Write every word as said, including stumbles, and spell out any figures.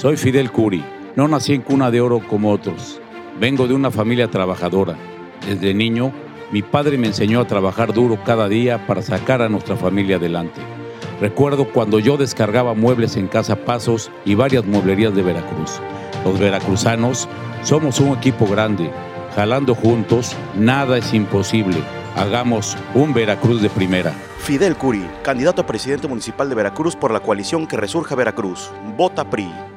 Soy Fidel Curi. No nací en cuna de oro como otros. Vengo de una familia trabajadora. Desde niño, mi padre me enseñó a trabajar duro cada día para sacar a nuestra familia adelante. Recuerdo cuando yo descargaba muebles en Casa Pasos y varias mueblerías de Veracruz. Los veracruzanos somos un equipo grande. Jalando juntos, nada es imposible. Hagamos un Veracruz de primera. Fidel Curi, candidato a presidente municipal de Veracruz por la coalición Que Resurja Veracruz. Vota P R I.